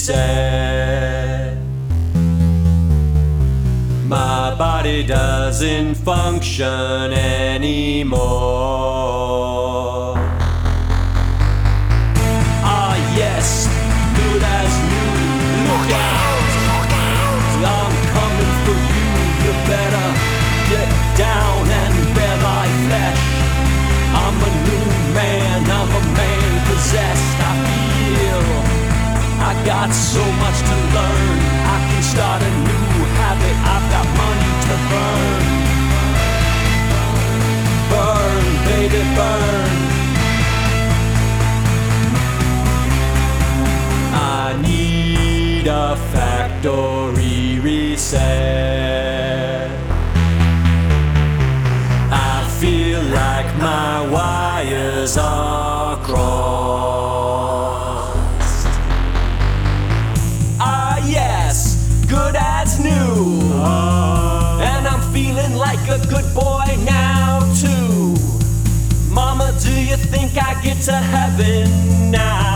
reset. My body doesn't function anymore. Ah yes, good as new. Look out, I'm coming for you. You better get down and bear thy flesh. I'm a new man, I'm a man possessed. I feel I got so much to learn. I can start a new habit. I've got money to burn. Burn, baby, burn. I need a factory reset. I feel like my wires are crossed. Ah yes, good as new. And I'm feeling like a good boy now too. Mama, do you think I get to heaven now?